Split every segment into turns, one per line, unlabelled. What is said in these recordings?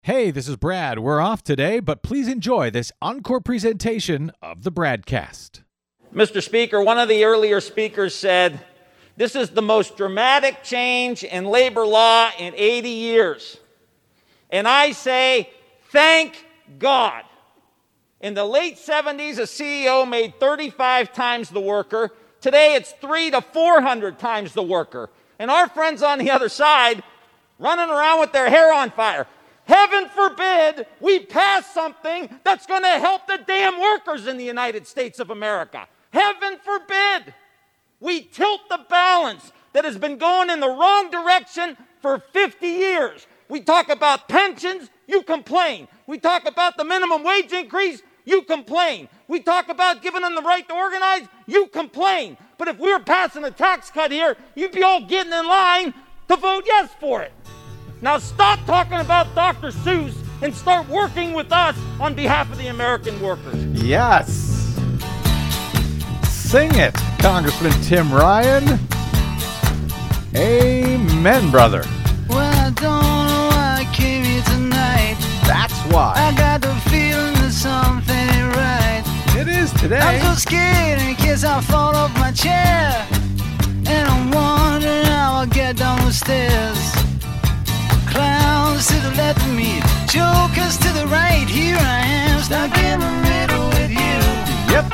Hey, this is Brad. We're off today, but please enjoy this encore presentation of the Bradcast.
Mr. Speaker, one of the earlier speakers said, this is the most dramatic change in labor law in 80 years. And I say, thank God. In the late 70s, a CEO made 35 times the worker. Today, it's 300 to 400 times the worker. And our friends on the other side running around with their hair on fire. Heaven forbid we pass something that's going to help the damn workers in the United States of America. Heaven forbid we tilt the balance that has been going in the wrong direction for 50 years. We talk about pensions, you complain. We talk about the minimum wage increase, you complain. We talk about giving them the right to organize, you complain. But if we were passing a tax cut here, you'd be all getting in line to vote yes for it. Now stop talking about Dr. Seuss and start working with us on behalf of the American workers.
Yes. Sing it, Congressman Tim Ryan. Amen, brother.
Well, I don't know why I came here tonight.
That's why.
I got the feeling that something ain't right.
It is today.
I'm so scared in case I fall off my chair. And I'm wondering how I'll get down the stairs. Clowns to the left of me, jokers to the right. Here I am, stuck in the middle with you.
Yep.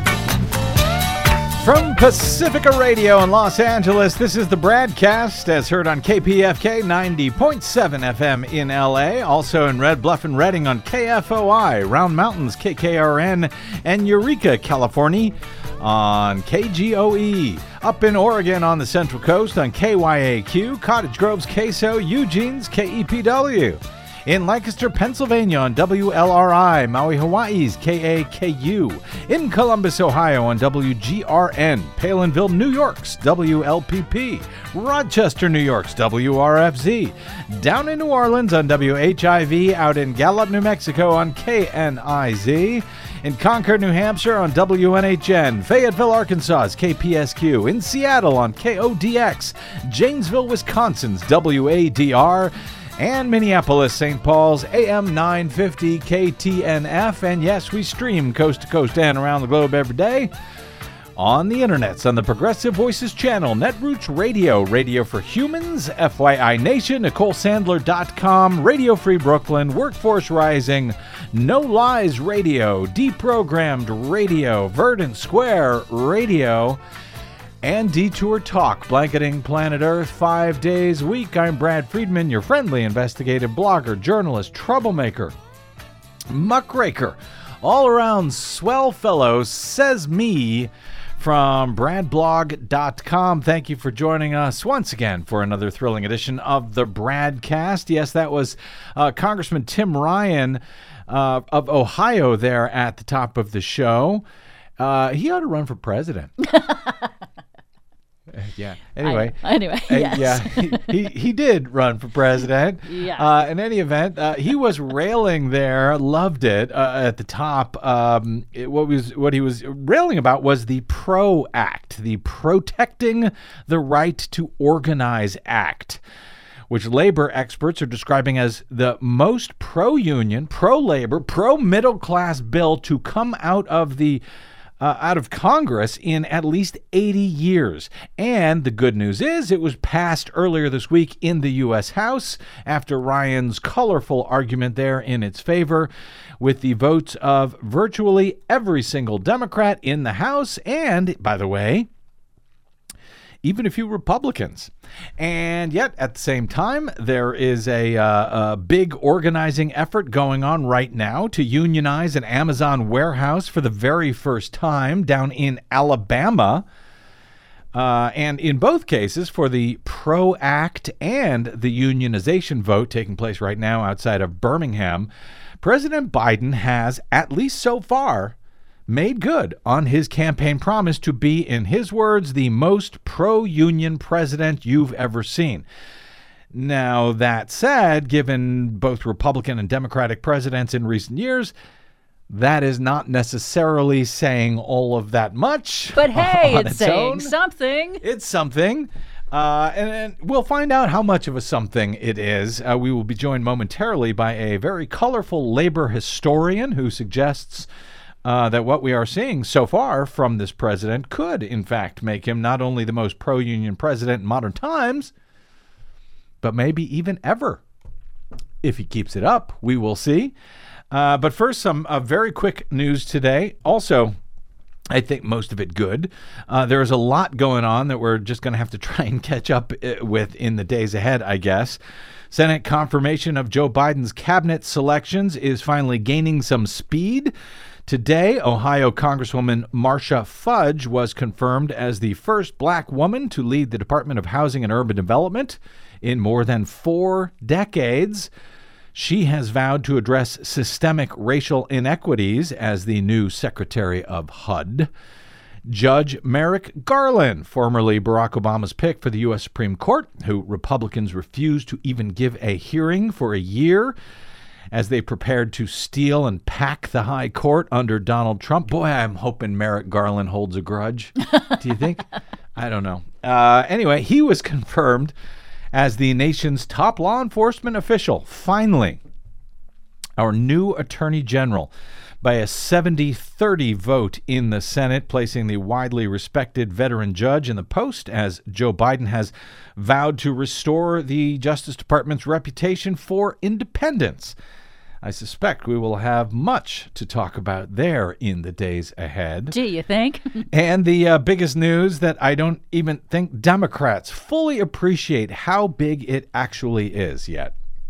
From Pacifica Radio in Los Angeles, this is the Bradcast, as heard on KPFK 90.7 FM in LA, also in Red Bluff and Redding on KFOI, Round Mountains, KKRN, and Eureka, California on KGOE, up in Oregon on the Central Coast on KYAQ, Cottage Grove's KSO, Eugene's KEPW, in Lancaster, Pennsylvania on WLRI, Maui, Hawaii's KAKU, in Columbus, Ohio on WGRN, Palinville, New York's WLPP, Rochester, New York's WRFZ, down in New Orleans on WHIV, out in Gallup, New Mexico on KNIZ, in Concord, New Hampshire on WNHN, Fayetteville, Arkansas's KPSQ, in Seattle on KODX, Janesville, Wisconsin's WADR, and Minneapolis, St. Paul's AM 950 KTNF. And yes, we stream coast to coast and around the globe every day on the internets, on the Progressive Voices channel, Netroots Radio, Radio for Humans, FYI Nation, NicoleSandler.com, Radio Free Brooklyn, Workforce Rising, No Lies Radio, Deprogrammed Radio, Verdant Square Radio, and Detour Talk, blanketing planet Earth 5 days a week. I'm Brad Friedman, your friendly investigative blogger, journalist, troublemaker, muckraker, all-around swell fellow, says me, from bradblog.com. Thank you for joining us once again for another thrilling edition of the Bradcast. Yes, that was Congressman Tim Ryan of Ohio there at the top of the show. He ought to run for president. Yeah. Anyway.
Yes.
Yeah. He did run for president.
Yeah.
In any event, he was railing there, loved it at the top. What he was railing about was the PRO Act, the Protecting the Right to Organize Act, which labor experts are describing as the most pro-union, pro-labor, pro-middle-class bill to come out of Congress in at least 80 years. And the good news is it was passed earlier this week in the U.S. House after Ryan's colorful argument there in its favor, with the votes of virtually every single Democrat in the House and, by the way, even a few Republicans. And yet, at the same time, there is a big organizing effort going on right now to unionize an Amazon warehouse for the very first time down in Alabama. And in both cases, for the PRO Act and the unionization vote taking place right now outside of Birmingham, President Biden has, at least so far, made good on his campaign promise to be, in his words, the most pro-union president you've ever seen. Now, that said, given both Republican and Democratic presidents in recent years, that is not necessarily saying all of that much.
But hey, it's saying
own.
something.
It's something. And we'll find out how much of a something it is. We will be joined momentarily by a very colorful labor historian who suggests that what we are seeing so far from this president could, in fact, make him not only the most pro-union president in modern times, but maybe even ever. If he keeps it up, we will see. But first, some very quick news today. Also, I think most of it good. There is a lot going on that we're just going to have to try and catch up with in the days ahead, I guess. Senate confirmation of Joe Biden's cabinet selections is finally gaining some speed. Today, Ohio Congresswoman Marcia Fudge was confirmed as the first black woman to lead the Department of Housing and Urban Development in more than 4 decades. She has vowed to address systemic racial inequities as the new Secretary of HUD. Judge Merrick Garland, formerly Barack Obama's pick for the U.S. Supreme Court, who Republicans refused to even give a hearing for a year as they prepared to steal and pack the high court under Donald Trump. Boy, I'm hoping Merrick Garland holds a grudge. Do you think? I don't know. Anyway, he was confirmed as the nation's top law enforcement official. Finally, our new Attorney General, by a 70-30 vote in the Senate, placing the widely respected veteran judge in the post as Joe Biden has vowed to restore the Justice Department's reputation for independence. I suspect we will have much to talk about there in the days ahead.
Do you think?
And the biggest news that I don't even think Democrats fully appreciate how big it actually is yet.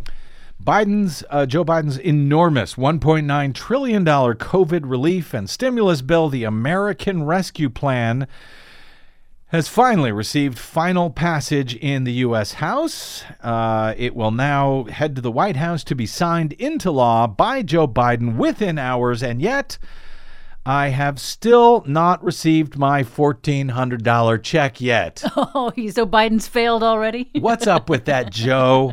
Joe Biden's enormous $1.9 trillion COVID relief and stimulus bill, the American Rescue Plan, has finally received final passage in the U.S. House. It will now head to the White House to be signed into law by Joe Biden within hours, and yet I have still not received my $1,400 check yet.
Oh, so Biden's failed already?
What's up with that, Joe?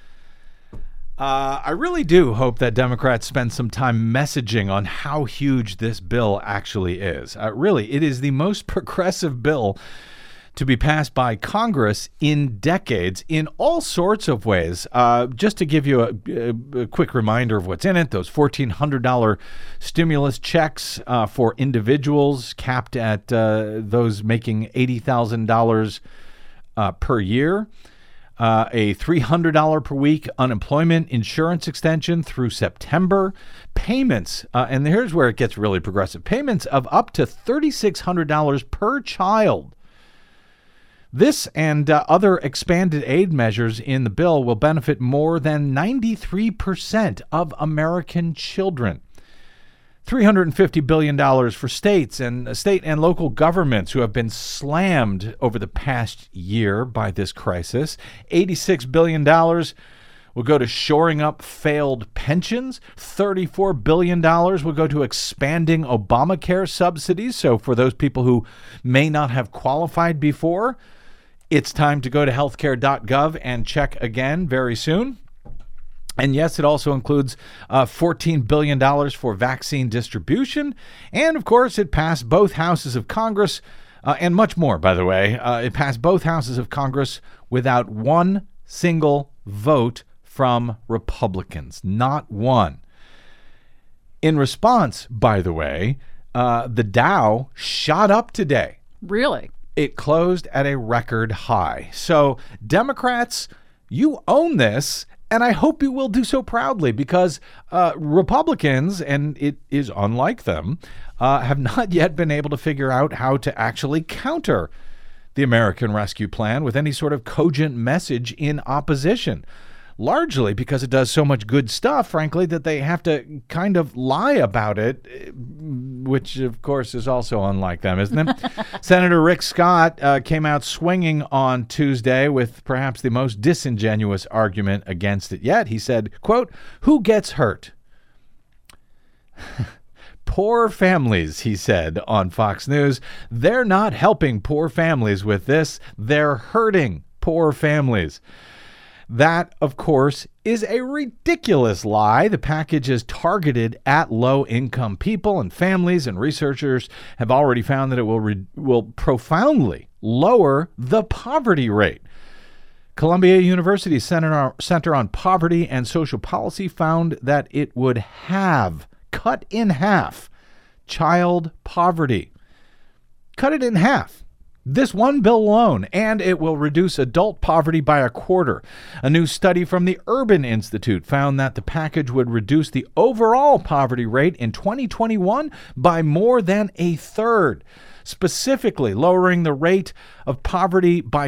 I really do hope that Democrats spend some time messaging on how huge this bill actually is. Really, it is the most progressive bill to be passed by Congress in decades in all sorts of ways. Just to give you a quick reminder of what's in it, those $1,400 stimulus checks for individuals capped at those making $80,000 per year. A $300 per week unemployment insurance extension through September, payments, and here's where it gets really progressive, payments of up to $3,600 per child. This and other expanded aid measures in the bill will benefit more than 93% of American children. $350 billion for states and local governments who have been slammed over the past year by this crisis. $86 billion will go to shoring up failed pensions. $34 billion will go to expanding Obamacare subsidies. So for those people who may not have qualified before, it's time to go to healthcare.gov and check again very soon. And yes, it also includes $14 billion for vaccine distribution. And, of course, it passed both houses of Congress, and much more, by the way. It passed both houses of Congress without one single vote from Republicans. Not one. In response, by the way, the Dow shot up today.
Really?
It closed at a record high. So, Democrats, you own this. And I hope you will do so proudly because Republicans, and it is unlike them, have not yet been able to figure out how to actually counter the American Rescue Plan with any sort of cogent message in opposition. Largely because it does so much good stuff, frankly, that they have to kind of lie about it, which, of course, is also unlike them, isn't it? Senator Rick Scott came out swinging on Tuesday with perhaps the most disingenuous argument against it yet. He said, quote, "Who gets hurt?" Poor families, he said on Fox News. They're not helping poor families with this. They're hurting poor families. That, of course, is a ridiculous lie. The package is targeted at low-income people and families, and researchers have already found that it will profoundly lower the poverty rate. Columbia University Center on Poverty and Social Policy found that it would cut in half child poverty. Cut it in half. This one bill alone, and it will reduce adult poverty by a quarter. A new study from the Urban Institute found that the package would reduce the overall poverty rate in 2021 by more than a third, specifically lowering the rate of poverty by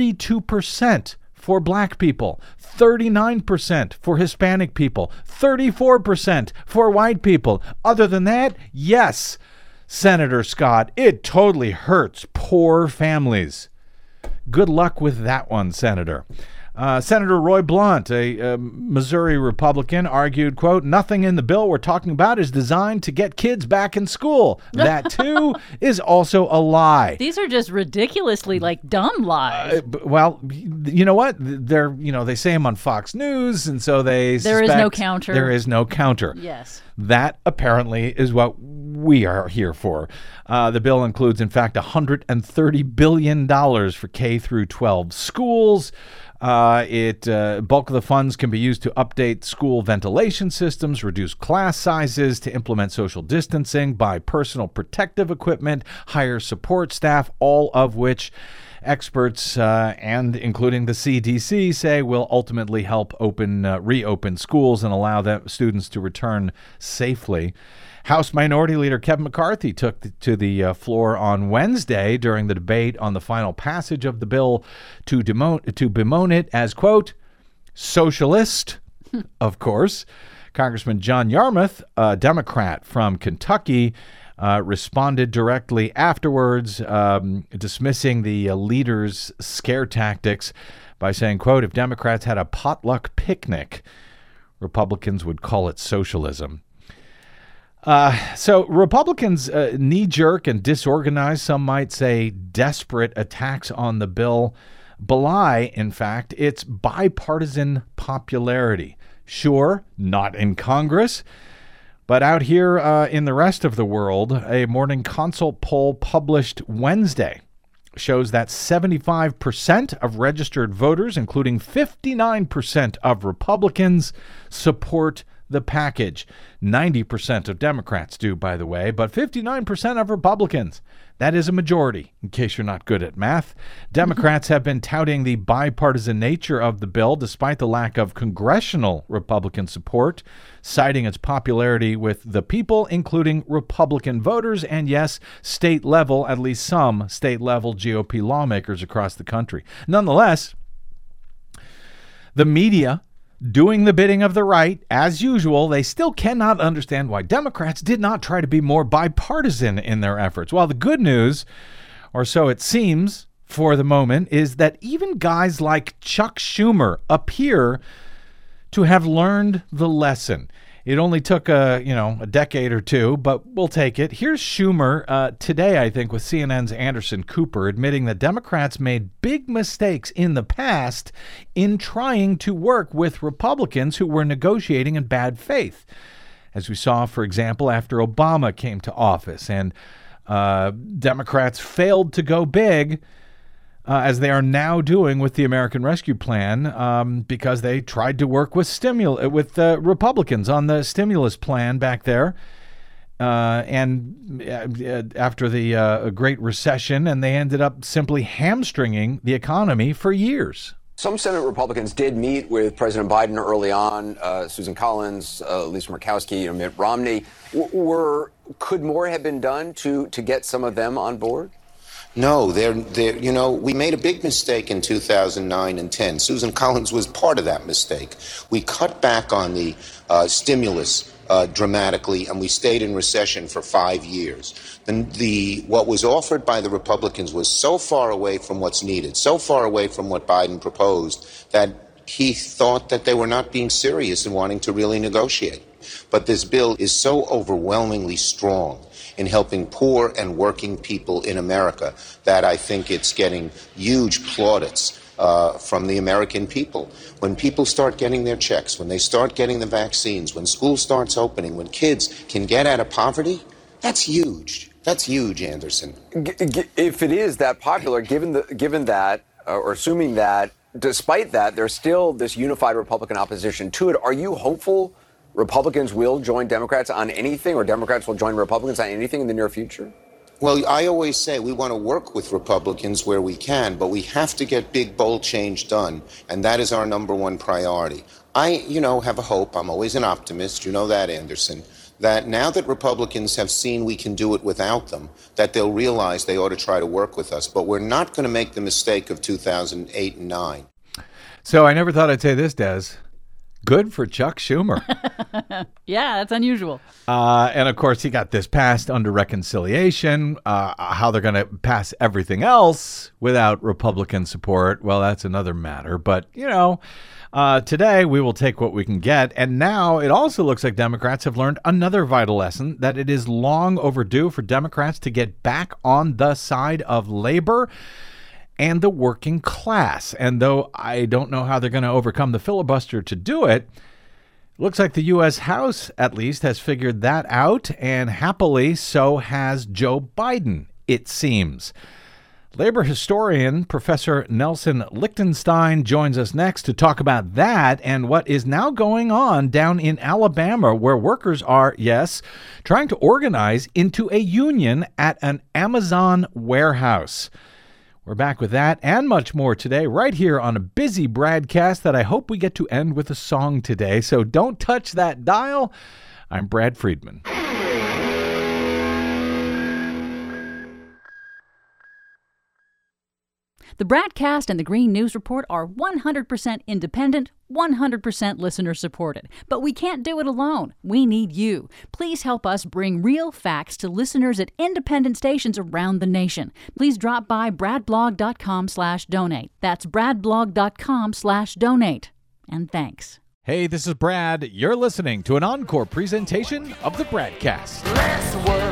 42% for black people, 39% for Hispanic people, 34% for white people. Other than that, yes, Senator Scott, it totally hurts poor families. Good luck with that one, Senator. Senator Roy Blunt, a Missouri Republican, argued, quote, "Nothing in the bill we're talking about is designed to get kids back in school. That, too, is also a lie."
These are just ridiculously, dumb lies.
Well, you know what? They say them on Fox News, and so they
There is no counter.
There is no counter.
Yes.
That apparently is what we are here for. The bill includes, in fact, $130 billion for K through 12 schools. Bulk of the funds can be used to update school ventilation systems, reduce class sizes, to implement social distancing, buy personal protective equipment, hire support staff, all of which experts and including the CDC say will ultimately help reopen schools and allow students to return safely. House Minority Leader Kevin McCarthy took to the floor on Wednesday during the debate on the final passage of the bill to bemoan it as, quote, socialist, of course. Congressman John Yarmuth, a Democrat from Kentucky, responded directly afterwards, dismissing the leader's scare tactics by saying, quote, if Democrats had a potluck picnic, Republicans would call it socialism. So Republicans' knee-jerk and disorganized, some might say desperate attacks on the bill belie, in fact, its bipartisan popularity. Sure, not in Congress, but out here in the rest of the world, a Morning Consult poll published Wednesday shows that 75% of registered voters, including 59% of Republicans, support the package. 90% of Democrats do, by the way, but 59% of Republicans. That is a majority, in case you're not good at math. Democrats have been touting the bipartisan nature of the bill despite the lack of congressional Republican support, citing its popularity with the people, including Republican voters, and yes, state level, at least some state level GOP lawmakers across the country. Nonetheless, the media, doing the bidding of the right, as usual, they still cannot understand why Democrats did not try to be more bipartisan in their efforts. Well, the good news, or so it seems for the moment, is that even guys like Chuck Schumer appear to have learned the lesson. It only took a decade or two, but we'll take it. Here's Schumer today, I think, with CNN's Anderson Cooper, admitting that Democrats made big mistakes in the past in trying to work with Republicans who were negotiating in bad faith, as we saw, for example, after Obama came to office, and Democrats failed to go big, as they are now doing with the American Rescue Plan, because they tried to work with Republicans on the stimulus plan back there, and after the Great Recession, and they ended up simply hamstringing the economy for years.
Some Senate Republicans did meet with President Biden early on, Susan Collins, Lisa Murkowski, Mitt Romney. Could more have been done to get some of them on board?
No, we made a big mistake in 2009 and 10. Susan Collins was part of that mistake. We cut back on the stimulus dramatically, and we stayed in recession for 5 years. What was offered by the Republicans was so far away from what's needed, so far away from what Biden proposed, that he thought that they were not being serious and wanting to really negotiate. But this bill is so overwhelmingly strong in helping poor and working people in America that I think it's getting huge plaudits from the American people. When people start getting their checks, when they start getting the vaccines, when school starts opening, when kids can get out of poverty, that's huge. That's huge, Anderson.
If it is that popular, given that, or assuming that, despite that, there's still this unified Republican opposition to it. Are you hopeful Republicans will join Democrats on anything, or Democrats will join Republicans on anything in the near future?
Well, I always say we want to work with Republicans where we can, but we have to get big, bold change done, and that is our number one priority. I, have a hope. I'm always an optimist. You know that, Anderson. That now that Republicans have seen we can do it without them, that they'll realize they ought to try to work with us. But we're not going to make the mistake of 2008 and 9.
So I never thought I'd say this, Des. Good for Chuck Schumer.
Yeah, that's unusual.
And of course, he got this passed under reconciliation. How they're going to pass everything else without Republican support, well, that's another matter. But, today we will take what we can get. And now it also looks like Democrats have learned another vital lesson, that it is long overdue for Democrats to get back on the side of labor and the working class. And though I don't know how they're going to overcome the filibuster to do it, looks like the U.S. House, at least, has figured that out, and happily so has Joe Biden, it seems. Labor historian Professor Nelson Lichtenstein joins us next to talk about that and what is now going on down in Alabama, where workers are, yes, trying to organize into a union at an Amazon warehouse. We're back with that and much more today, right here on a busy broadcast that I hope we get to end with a song today. So don't touch that dial. I'm Brad Friedman.
The Bradcast and the Green News Report are 100% independent, 100% listener-supported. But we can't do it alone. We need you. Please help us bring real facts to listeners at independent stations around the nation. Please drop by bradblog.com/donate. That's bradblog.com/donate. And thanks.
Hey, this is Brad. You're listening to an encore presentation of the Bradcast.
Let's work.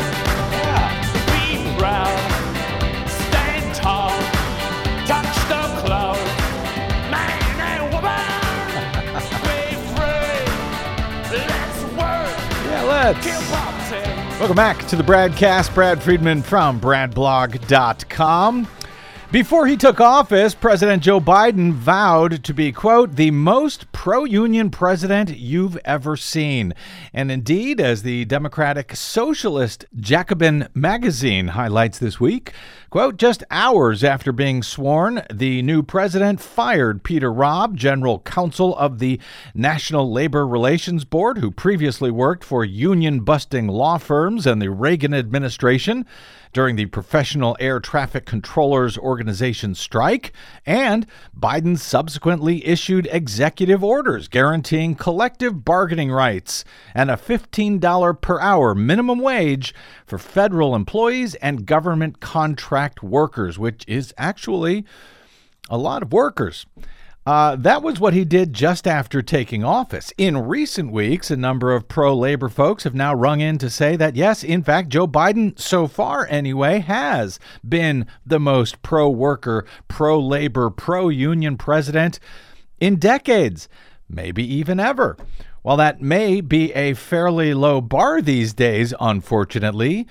Be proud. Stand tall. Touch the cloud. Man and woman. Be free. Let's work.
Yeah, let's.
Kill poverty.
Welcome back to the Bradcast. Brad Friedman from bradblog.com. Before he took office, President Joe Biden vowed to be, quote, the most pro-union president you've ever seen. And indeed, as the Democratic Socialist Jacobin magazine highlights this week, quote, just hours after being sworn, the new president fired Peter Robb, general counsel of the National Labor Relations Board, who previously worked for union-busting law firms and the Reagan administration during the Professional Air Traffic Controllers Organization strike, and Biden subsequently issued executive orders guaranteeing collective bargaining rights and a $15 per hour minimum wage for federal employees and government contract workers, which is actually a lot of workers. That was what he did just after taking office. In recent weeks, a number of pro-labor folks have now rung in to say that, yes, in fact, Joe Biden, so far anyway, has been the most pro-worker, pro-labor, pro-union president in decades, maybe even ever. While that may be a fairly low bar these days, unfortunately,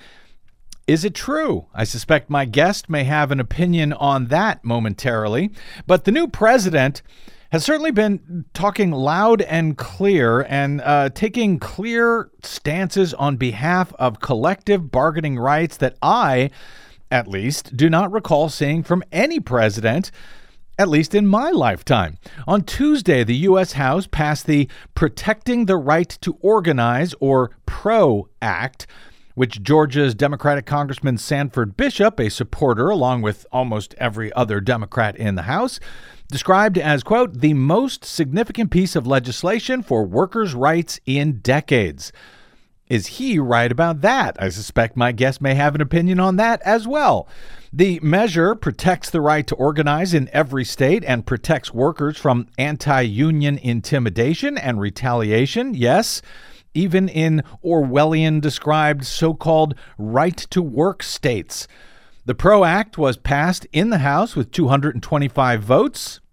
is it true? I suspect my guest may have an opinion on that momentarily, but the new president has certainly been talking loud and clear and taking clear stances on behalf of collective bargaining rights that I, at least, do not recall seeing from any president, at least in my lifetime. On Tuesday, the U.S. House passed the Protecting the Right to Organize, or PRO Act, which Georgia's Democratic Congressman Sanford Bishop, a supporter along with almost every other Democrat in the House, described as, quote, the most significant piece of legislation for workers' rights in decades. Is he right about that? I suspect my guest may have an opinion on that as well. The measure protects the right to organize in every state and protects workers from anti-union intimidation and retaliation. Yes, even in Orwellian-described so-called right-to-work states. The PRO Act was passed in the House with 225 votes,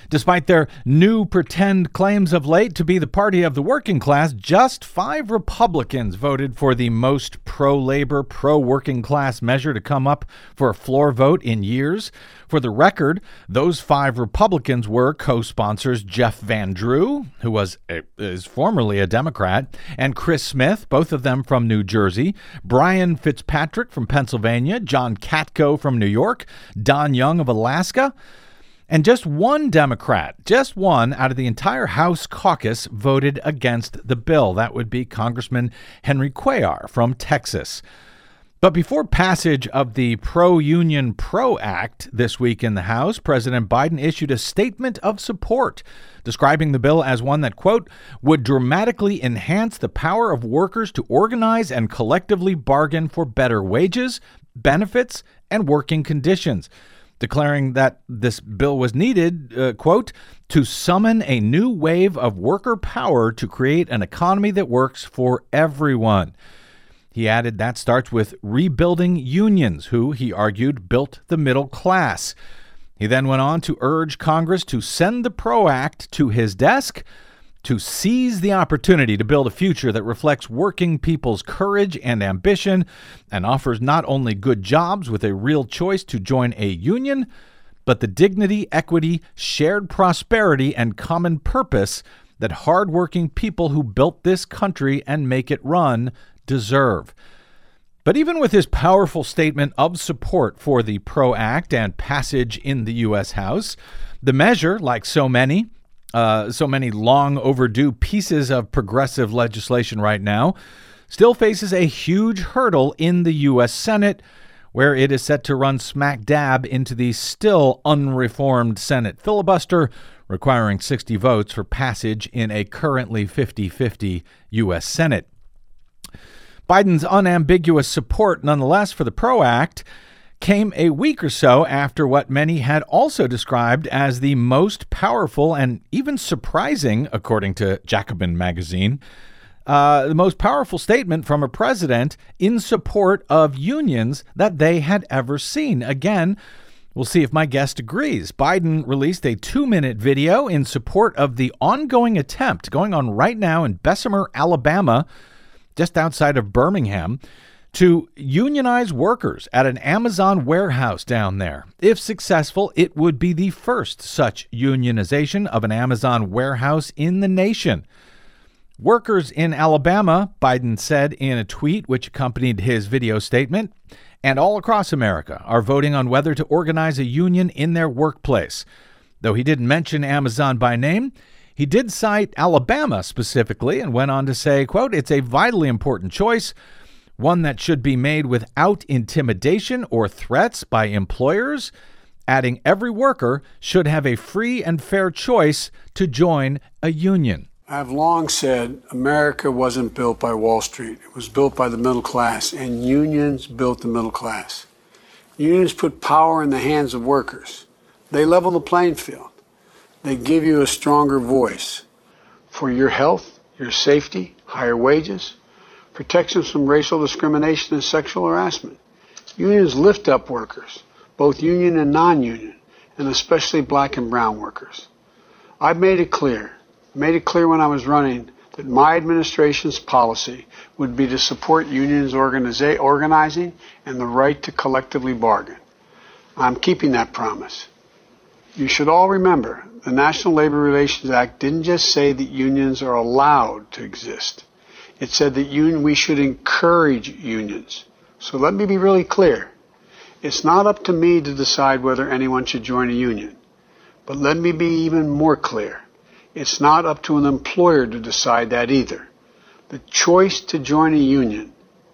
Despite their new pretend claims of late to be the party of the working class, just 5 Republicans voted for the most pro-labor, pro-working class measure to come up for a floor vote in years. For the record, those 5 Republicans were co-sponsors Jeff Van Drew, who is formerly a Democrat, and Chris Smith, both of them from New Jersey, Brian Fitzpatrick from Pennsylvania, John Katko from New York, Don Young of Alaska. And just one Democrat, just one out of the entire House caucus voted against the bill. That would be Congressman Henry Cuellar from Texas. But before passage of the Pro-Union PRO Act this week in the House, President Biden issued a statement of support, describing the bill as one that, quote, would dramatically enhance the power of workers to organize and collectively bargain for better wages, benefits, and working conditions, declaring that this bill was needed, quote, to summon a new wave of worker power to create an economy that works for everyone. He added that starts with rebuilding unions, who, he argued, built the middle class. He then went on to urge Congress to send the PRO Act to his desk to seize the opportunity to build a future that reflects working people's courage and ambition and offers not only good jobs with a real choice to join a union, but the dignity, equity, shared prosperity, and common purpose that hardworking people who built this country and make it run deserve. But even with his powerful statement of support for the PRO Act and passage in the U.S. House, the measure, like so many long overdue pieces of progressive legislation right now, still faces a huge hurdle in the U.S. Senate, where it is set to run smack dab into the still unreformed Senate filibuster, requiring 60 votes for passage in a currently 50-50 U.S. Senate. Biden's unambiguous support, nonetheless, for the PRO Act came a week or so after what many had also described as the most powerful and even surprising, according to Jacobin magazine, the most powerful statement from a president in support of unions that they had ever seen. Again, we'll see if my guest agrees. Biden released a 2-minute video in support of the ongoing attempt going on right now in Bessemer, Alabama, just outside of Birmingham, to unionize workers at an Amazon warehouse down there. If successful, it would be the first such unionization of an Amazon warehouse in the nation. Workers in Alabama, Biden said in a tweet which accompanied his video statement, and all across America are voting on whether to organize a union in their workplace. Though he didn't mention Amazon by name, he did cite Alabama specifically and went on to say, quote, it's a vitally important choice, one that should be made without intimidation or threats by employers, adding every worker should have a free and fair choice to join a union.
I've long said America wasn't built by Wall Street. It was built by the middle class, and unions built the middle class. Unions put power in the hands of workers. They level the playing field. They give you a stronger voice for your health, your safety, higher wages, protections from racial discrimination and sexual harassment. Unions lift up workers, both union and non-union, and especially black and brown workers. I've made it clear when I was running, that my administration's policy would be to support unions organizing and the right to collectively bargain. I'm keeping that promise. You should all remember, the National Labor Relations Act didn't just say that unions are allowed to exist. It said that we should encourage unions. So let me be really clear. It's not up to me to decide whether anyone should join a union. But let me be even more clear. It's not up to an employer to decide that either. The choice to join a union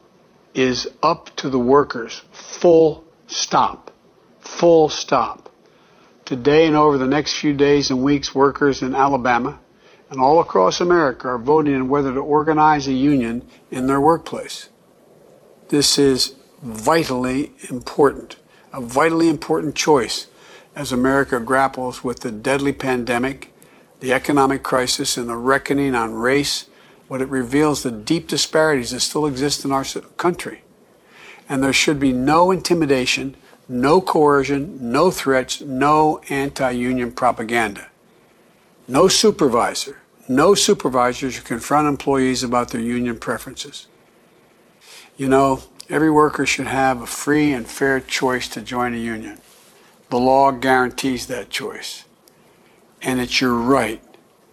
is up to the workers. Full stop. Full stop. Today and over the next few days and weeks, workers in Alabama and all across America are voting on whether to organize a union in their workplace. This is vitally important, a vitally important choice as America grapples with the deadly pandemic, the economic crisis, and the reckoning on race, what it reveals the deep disparities that still exist in our country. And there should be no intimidation, no coercion, no threats, no anti-union propaganda. No supervisor should confront employees about their union preferences. You know, every worker should have a free and fair choice to join a union. The law guarantees that choice. And it's your right,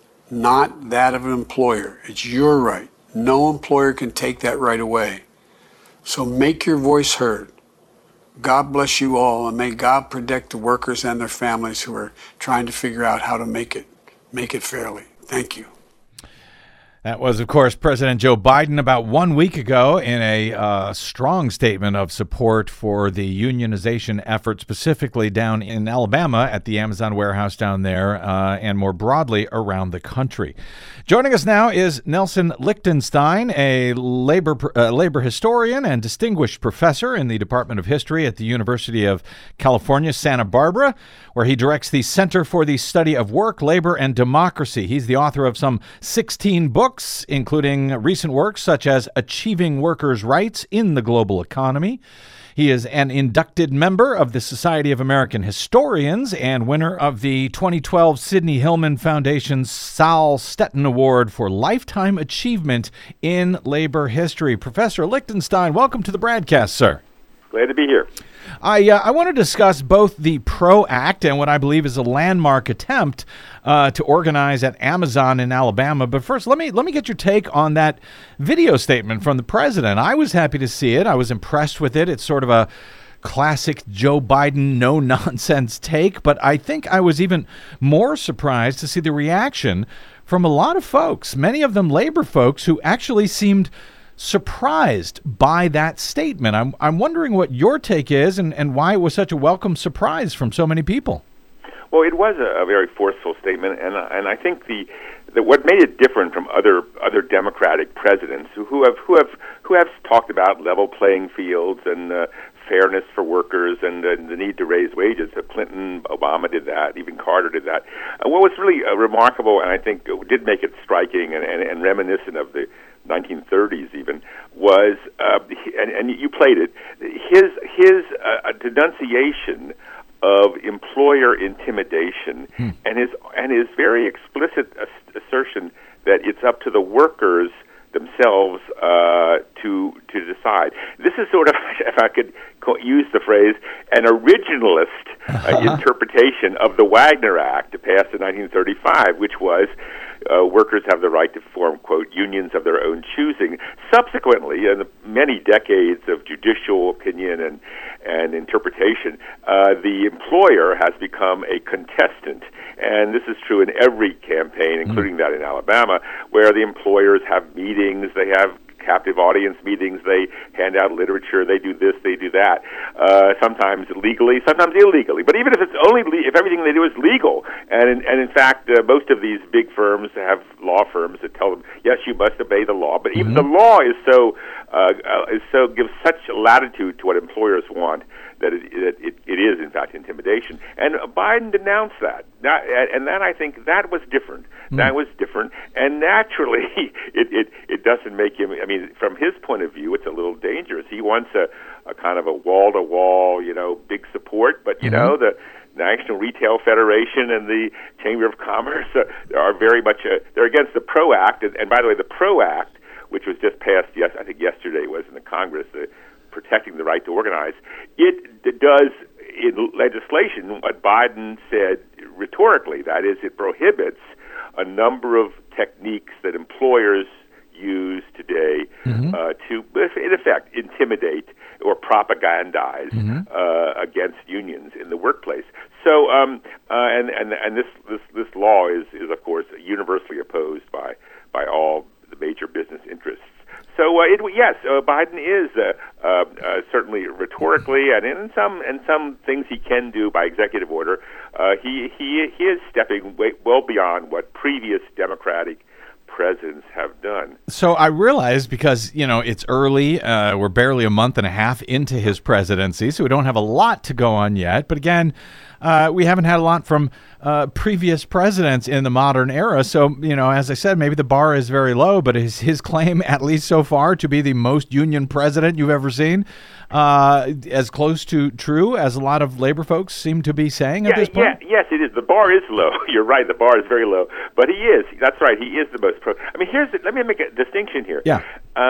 not that of an employer. It's your right. No employer can take that right away. So make your voice heard. God bless you all, and may God protect the workers and their families who are trying to figure out how to make it fairly. Thank you.
That was, of course, President Joe Biden about 1 week ago in a strong statement of support for the unionization effort, specifically down in Alabama at the Amazon warehouse down there and more broadly around the country. Joining us now is Nelson Lichtenstein, a labor historian and distinguished professor in the Department of History at the University of California, Santa Barbara, where he directs the Center for the Study of Work, Labor, and Democracy. He's the author of some 16 books, including recent works such as Achieving Workers' Rights in the Global Economy. He is an inducted member of the Society of American Historians and winner of the 2012 Sidney Hillman Foundation's Sal Stettin Award for Lifetime Achievement in Labor History. Professor Lichtenstein, welcome to the broadcast, sir.
Glad to be here.
I want to discuss both the PRO Act and what I believe is a landmark attempt to organize at Amazon in Alabama. But first, let me get your take on that video statement from the president. I was happy to see it. I was impressed with it. It's sort of a classic Joe Biden no-nonsense take. But I think I was even more surprised to see the reaction from a lot of folks, many of them labor folks, who actually seemed surprised by that statement. I'm wondering what your take is and why it was such a welcome surprise from so many people.
Well, it was a very forceful statement, and I think that what made it different from other Democratic presidents who have talked about level playing fields and fairness for workers and the need to raise wages. Clinton, Obama did that. Even Carter did that. What was really remarkable, and I think did make it striking and reminiscent of the 1930s even, was and you played it, his denunciation of employer intimidation and his very explicit assertion that it's up to the workers themselves to decide. This is sort of, if I could use the phrase, an originalist interpretation of the Wagner Act passed in 1935, which was workers have the right to form, quote, unions of their own choosing. Subsequently, in the many decades of judicial opinion and interpretation, the employer has become a contestant. And this is true in every campaign, including that in Alabama, where the employers have meetings, they have captive audience meetings, they hand out literature, they do this, they do that, sometimes legally, sometimes illegally. But even if it's if everything they do is legal, and in fact, most of these big firms have law firms that tell them, yes, you must obey the law. But even the law is gives such latitude to what employers want that it is in fact intimidation. And Biden denounced that. And that, I think, that was different. That was different, and naturally, it doesn't make him. I mean, from his point of view, it's a little dangerous. He wants a kind of a wall-to-wall, big support, but the National Retail Federation and the Chamber of Commerce are very much they're against the PRO Act. And by the way, the PRO Act, which was just passed, I think yesterday was in the Congress, protecting the right to organize, it does in legislation what Biden said rhetorically. That is, it prohibits a number of techniques that employers use today to, in effect, intimidate or propagandize against unions in the workplace. So, and this law is of course universally opposed by all the major business interests. So Biden is certainly rhetorically and in some things he can do by executive order. He is stepping well beyond what previous Democratic presidents have done.
So I realize, because, it's early, we're barely a month and a half into his presidency, so we don't have a lot to go on yet. But again, we haven't had a lot from previous presidents in the modern era. So, as I said, maybe the bar is very low, but is his claim, at least so far, to be the most union president you've ever seen, as close to true as a lot of labor folks seem to be saying at this point?
Yes, it is. The bar is low. You're right. The bar is very low. But he is. That's right. He is the most I mean, let me make a distinction here.
Yeah.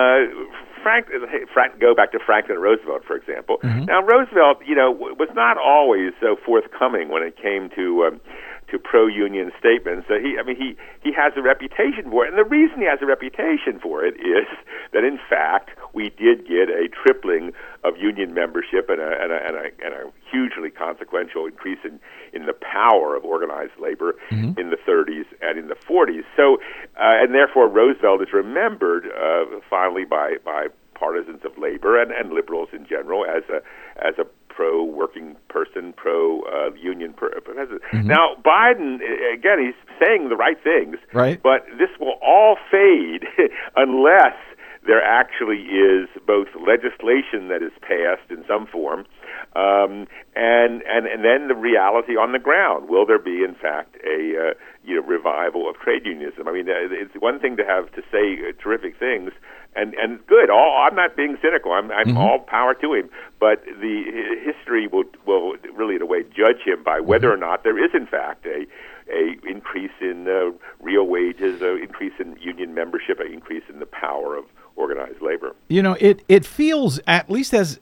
Go back to Franklin Roosevelt, for example.
Mm-hmm.
Now, Roosevelt, was not always so forthcoming when it came to pro-union statements. He has a reputation for it, and the reason he has a reputation for it is that, in fact, we did get a tripling of union membership and a hugely consequential increase in the power of organized labor in the 30s and in the 40s. So, and therefore, Roosevelt is remembered finally by partisans of labor and liberals in general as a pro-working person, pro-union president.
Mm-hmm.
Now, Biden, again, he's saying the right things,
right?
But this will all fade unless there actually is both legislation that is passed in some form, and then the reality on the ground. Will there be, in fact, a revival of trade unionism? I mean, it's one thing to say terrific things, and good. I'm not being cynical. I'm
mm-hmm.
all power to him. But the history will really, in a way, judge him by whether or not there is, in fact, a increase in real wages, an increase in union membership, an increase in the power of organized labor.
It feels, at least as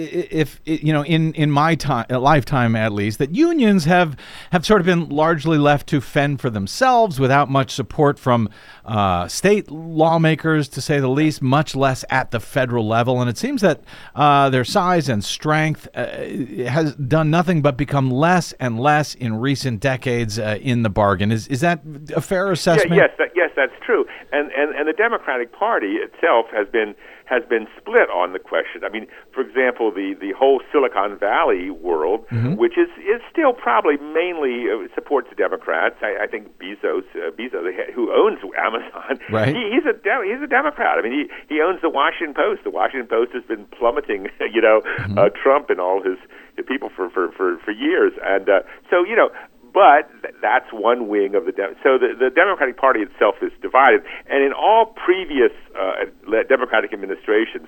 in my lifetime at least, that unions have sort of been largely left to fend for themselves without much support from state lawmakers, to say the least, much less at the federal level. And it seems that their size and strength has done nothing but become less and less in recent decades in the bargain. Is that a fair assessment?
Yes, that's true. And the Democratic Party itself has been split on the question. I mean, for example, the whole Silicon Valley world, mm-hmm. which is still probably mainly supports the Democrats. I think Bezos, who owns Amazon,
right.
he's a Democrat. I mean, he owns the Washington Post. The Washington Post has been plummeting,
mm-hmm.
Trump and all his people for years, and so. But that's one wing of so the Democratic Party itself is divided, and in all previous Democratic administrations,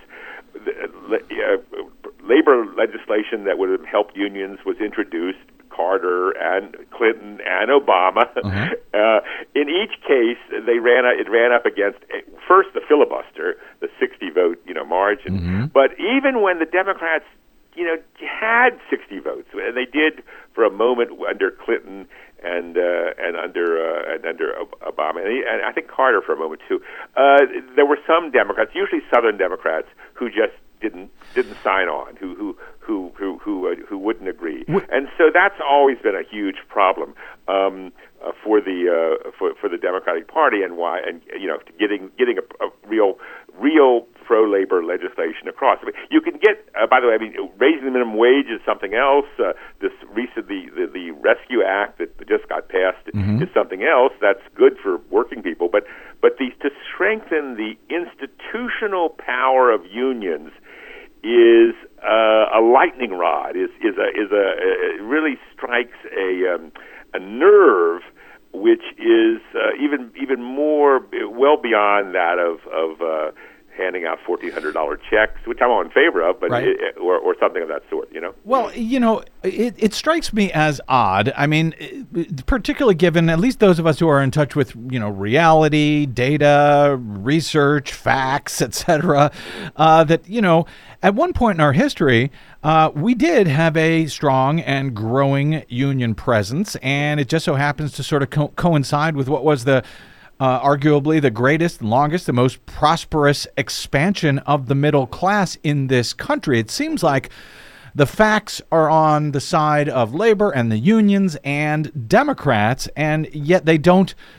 labor legislation that would have helped unions was introduced. Carter and Clinton and Obama. Mm-hmm. In each case, it ran up against first the filibuster, the 60-vote margin. Mm-hmm. But even when the Democrats had 60 votes, and they did for a moment under Clinton and under Obama, and I think Carter for a moment too. There were some Democrats, usually Southern Democrats, who just didn't sign on, who wouldn't agree, and so that's always been a huge problem for the Democratic Party, and getting a real pro-labor legislation across. I mean, you can get, by the way, raising the minimum wage is something else. This recently, the Rescue Act that just got passed mm-hmm. is something else. That's good for working people, but to strengthen the institutional power of unions is a lightning rod. It really strikes a nerve which is even more well beyond that of handing out $1,400 checks, which I'm all in favor of, but
right.
or something of that sort,
Well, it strikes me as odd. I mean, particularly given at least those of us who are in touch with reality, data, research, facts, etc. That at one point in our history, we did have a strong and growing union presence, and it just so happens to sort of coincide with what was the arguably the greatest, longest, the most prosperous expansion of the middle class in this country. It seems like the facts are on the side of labor and the unions and Democrats, and yet they don't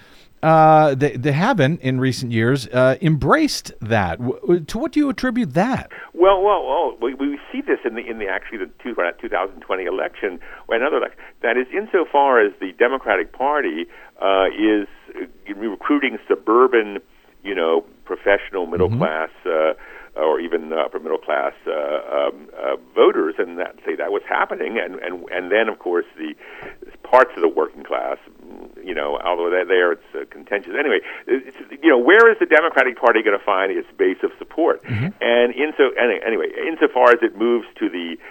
they haven't in recent years embraced that. To what do you attribute that?
Well, we see this in the actually the 2020 election, or another election. That is, insofar as the Democratic Party is recruiting suburban, professional middle class. Or even upper middle class voters, and that was happening, and then of course the parts of the working class, although there it's contentious. Anyway, where is the Democratic Party going to find its base of support? Mm-hmm. And insofar as it moves to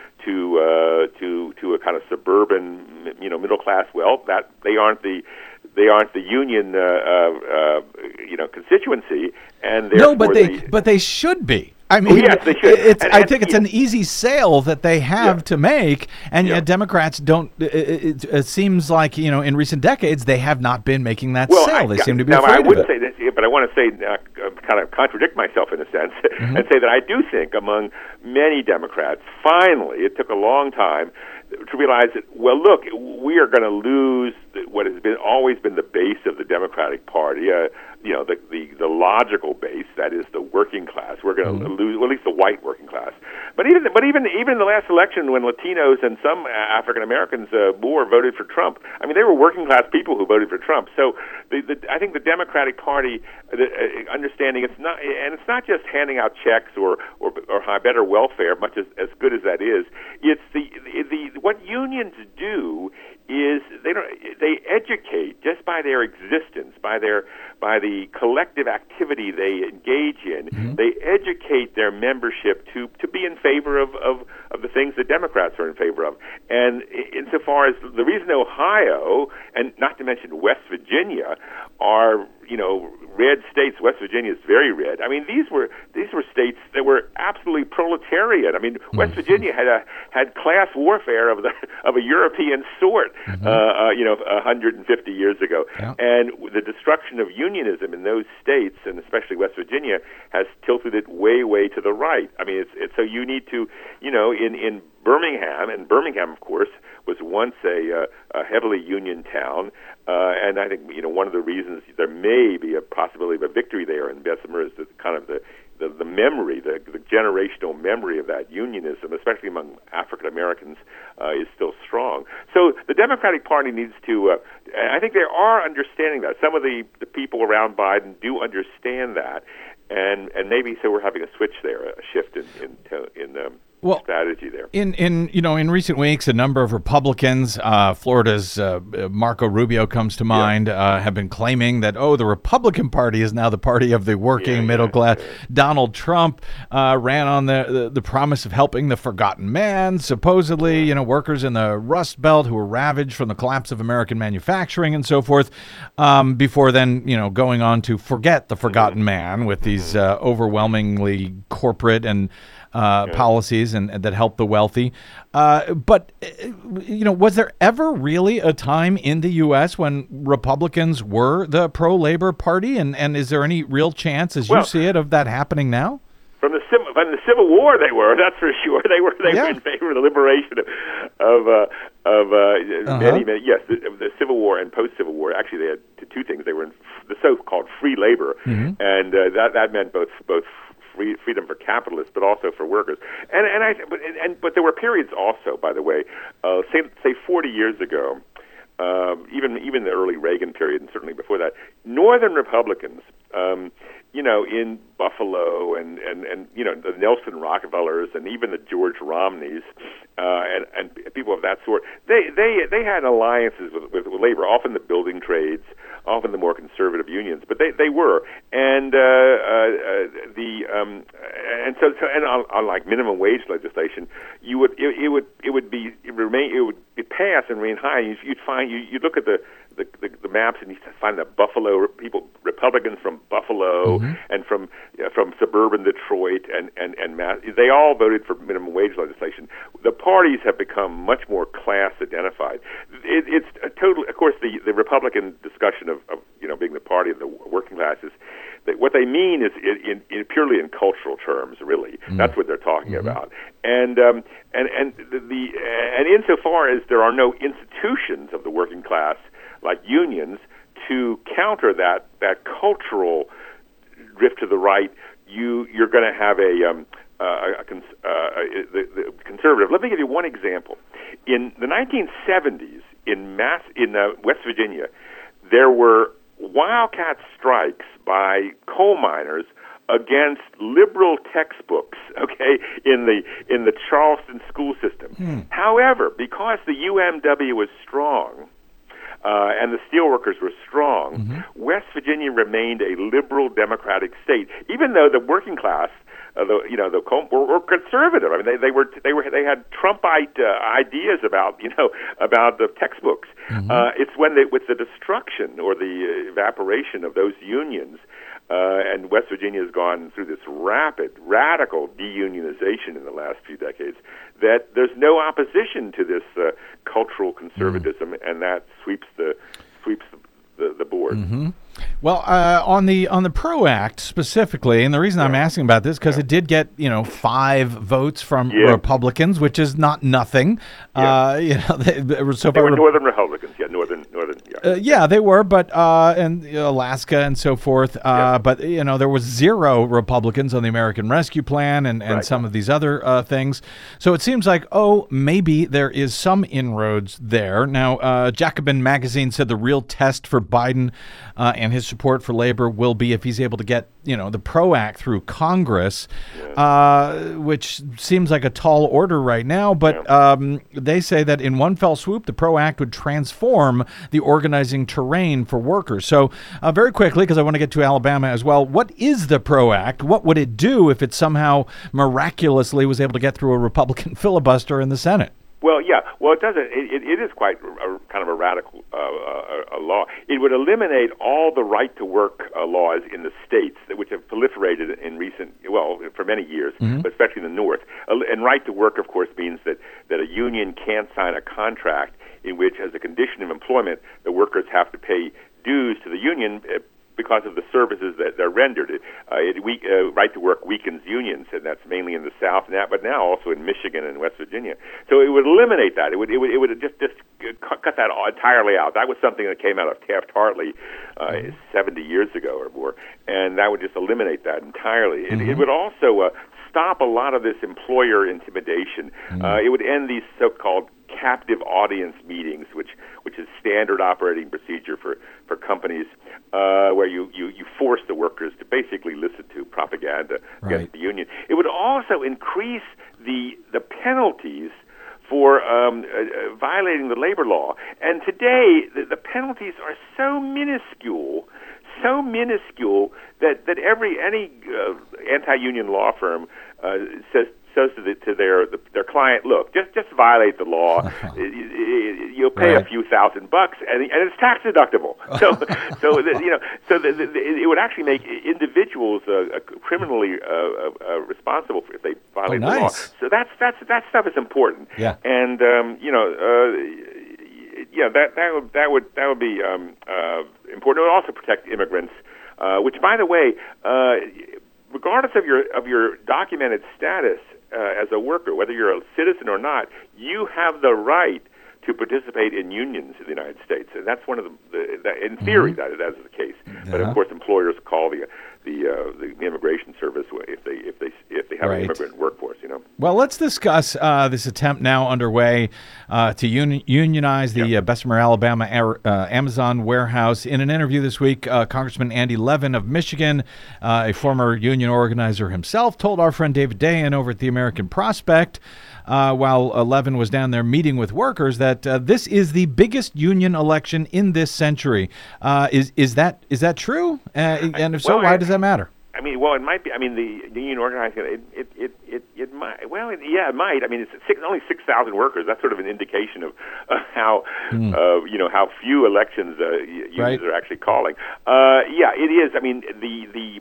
a kind of suburban, middle class, that they aren't the union, constituency, and
no, but they should be. I mean,
yes, they should.
I think it's an easy sale that they have to make, and yet Democrats don't. It seems like in recent decades they have not been making that sale. They seem to be afraid of it.
I wouldn't say this, but I want to say kind of contradict myself in a sense, mm-hmm. and say that I do think among many Democrats, finally, it took a long time to realize that, well, look, we are going to lose what has always been the base of the Democratic Party, the logical base, that is the working class. We're going to lose, well, at least the white working class. But even in the last election, when Latinos and some African Americans more voted for Trump, I mean, they were working class people who voted for Trump. So I think the Democratic Party, understanding it's not just handing out checks or better welfare, much as good as that is. It's what unions do is they educate just by their existence, by the collective activity they engage in. Mm-hmm. They educate their membership to be in favor of the things that Democrats are in favor of. And insofar as the reason Ohio, and not to mention West Virginia, are red states. West Virginia is very red. I mean, these were states that were absolutely proletarian. I mean, West Virginia had class warfare of a European sort, 150 years ago, and the destruction of unionism in those states, and especially West Virginia, has tilted it way to the right. I mean, it's so you need to, in Birmingham, and Birmingham, of course, was once a heavily union town, and I think one of the reasons there may be a possibility of a victory there in Bessemer is the kind of the memory, the generational memory of that unionism, especially among African Americans, is still strong. So the Democratic Party needs to. I think they are understanding that. Some of the people around Biden do understand that, and maybe so we're having a switch there, a shift in strategy there. In recent weeks, a number of Republicans, Florida's Marco Rubio comes to mind, have been claiming that the Republican Party is now the party of the working middle class. Donald Trump ran on the promise of helping the forgotten man, supposedly workers in the Rust Belt who were ravaged from the collapse of American manufacturing and so forth, before then going on to forget the forgotten man with these overwhelmingly corporate and policies and that help the wealthy. But was there ever really a time in the U.S. when Republicans were the pro-labor party? And is there any real chance, as you see it, of that happening now? From the Civil War, they were. That's for sure. They were in favor of the liberation of many. Yes, the Civil War and post-Civil War. Actually, they had two things. They were in the so-called free labor, and that meant both freedom for capitalists, but also for workers. But there were periods also, by the way, say 40 years ago, even the early Reagan period, and certainly before that, Northern Republicans, in Buffalo and the Nelson Rockefellers and even the George Romneys and people of that sort, they had alliances with labor, often the building trades, often the more conservative unions, but they were, and so unlike minimum wage legislation, it would be passed and remain high. You'd look at the maps and you find that Buffalo people, Republicans from Buffalo and from suburban Detroit and they all voted for minimum wage legislation. The parties have become much more class identified. It's a total. Of course, the Republican discussion of being the party of the working classes, that what they mean is in purely in cultural terms. Really, that's what they're talking about. And insofar as there are no institutions of the working class like unions, to counter that cultural drift to the right, you're going to have the conservative. Let me give you one example. In the 1970s, in West Virginia, there were wildcat strikes by coal miners against liberal textbooks, okay, in the Charleston school system. However, because the UMW was strong and the steelworkers were strong, West Virginia remained a liberal democratic state, even though the working class, were conservative. I mean, they had Trumpite ideas about the textbooks. It's with the destruction or the evaporation of those unions, and West Virginia has gone through this radical deunionization in the last few decades, that there's no opposition to this cultural conservatism, and that sweeps the board.
Well, on the PRO Act specifically, and the reason I'm asking about this because it did get 5 votes from Republicans, which is not nothing.
They were Northern Republicans, Northern.
They were, but and Alaska and so forth. But there was 0 Republicans on the American Rescue Plan and some of these other things. So it seems like maybe there is some inroads there. Now, Jacobin Magazine said the real test for Biden and his support for labor will be if he's able to get the PRO Act through Congress, which seems like a tall order right now. But they say that in one fell swoop, the PRO Act would transform the organizing terrain for workers. So very quickly, because I want to get to Alabama as well, what is the PRO Act? What would it do if it somehow miraculously was able to get through a Republican filibuster in the Senate?
Well, it doesn't. It is quite kind of a radical law. It would eliminate all the right-to-work laws in the states which have proliferated in for many years, but especially in the North. And right-to-work, of course, means that a union can't sign a contract in which, as a condition of employment, the workers have to pay dues to the union because of the services that they're rendered. Right to work weakens unions, and that's mainly in the South now, but now also in Michigan and West Virginia. So it would eliminate that. It would just cut that entirely out. That was something that came out of Taft-Hartley 70 years ago or more, and that would just eliminate that entirely. It would also stop a lot of this employer intimidation. It would end these so-called captive audience meetings, which is standard operating procedure for companies, where you force the workers to basically listen to propaganda against the union. It would also increase the penalties for violating the labor law. And today, the penalties are so minuscule that any anti-union law firm says to their client, look, just violate the law. You'll pay a few $1,000, and it's tax deductible. It would actually make individuals criminally responsible if they violate the law. So that stuff is important.
Yeah.
And that would be important. It would also protect immigrants, which, by the way, regardless of your documented status as a worker, whether you're a citizen or not, you have the right to participate in unions in the United States, and that's one of in theory that is the case. But of course, employers call the immigration service if they have an immigrant workforce.
Well, let's discuss this attempt now underway to unionize the Bessemer, Alabama Amazon warehouse. In an interview this week, Congressman Andy Levin of Michigan, a former union organizer himself, told our friend David Dayen over at the American Prospect, while Levin was down there meeting with workers, that this is the biggest union election in this century. Is that true? And if so, why does that matter?
I mean, it might be. I mean, the union organizing it might. Well, it might. I mean, it's only 6,000 workers. That's sort of an indication of how how few elections unions are actually calling. It is. I mean, the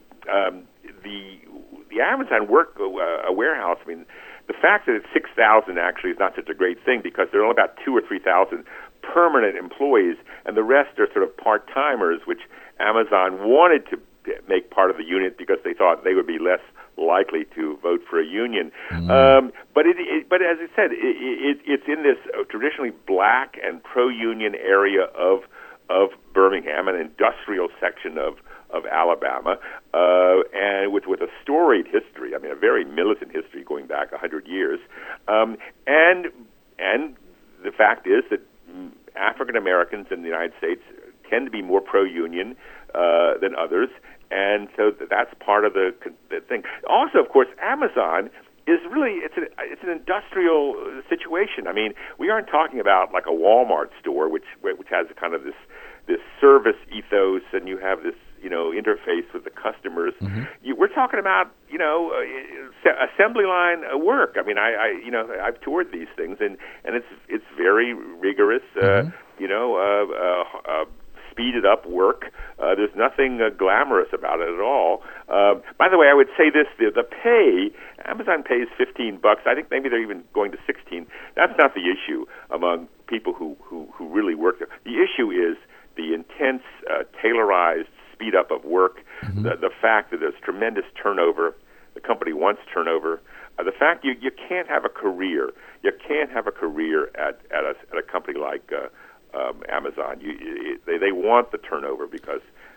Amazon warehouse. I mean, the fact that it's 6,000 actually is not such a great thing, because there are only about 2,000 or 3,000 permanent employees, and the rest are sort of part-timers, which Amazon wanted to make part of the unit because they thought they would be less likely to vote for a union. But as I said, it's in this traditionally black and pro-union area of of Birmingham, an industrial section of Alabama, and with a storied history. I mean, a very militant history going back 100 years. And the fact is that African Americans in the United States tend to be more pro-union than others, and so that's part of the thing. Also, of course, Amazon is really it's an industrial situation. I mean, we aren't talking about like a Walmart store, which has kind of this service ethos, and you have this interface with the customers. We're talking about assembly line work. I mean, I've toured these things, and it's very rigorous. Speeded up work. There's nothing glamorous about it at all. By the way, I would say this: the pay. Amazon pays $15. I think maybe they're even going to $16. That's not the issue among people who really work there. The issue is the intense, tailorized speed up of work. The fact that there's tremendous turnover. The company wants turnover. The fact you can't have a career. You can't have a career at a company like Amazon. They want the turnover because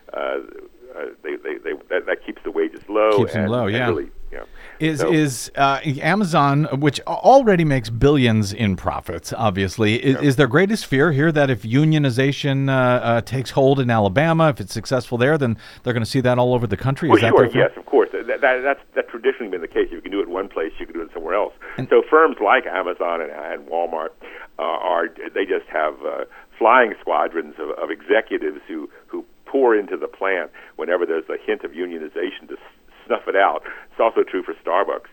that keeps the wages low.
Keeps them low, yeah.
Really,
Is Amazon, which already makes billions in profits, obviously, is their greatest fear here that if unionization takes hold in Alabama, if it's successful there, then they're going to see that all over the country?
Well, sure, yes, of course. That's traditionally been the case. If you can do it in one place, you can do it somewhere else. And so firms like Amazon and Walmart they just have flying squadrons of executives who pour into the plant whenever there's a hint of unionization to snuff it out. It's also true for Starbucks.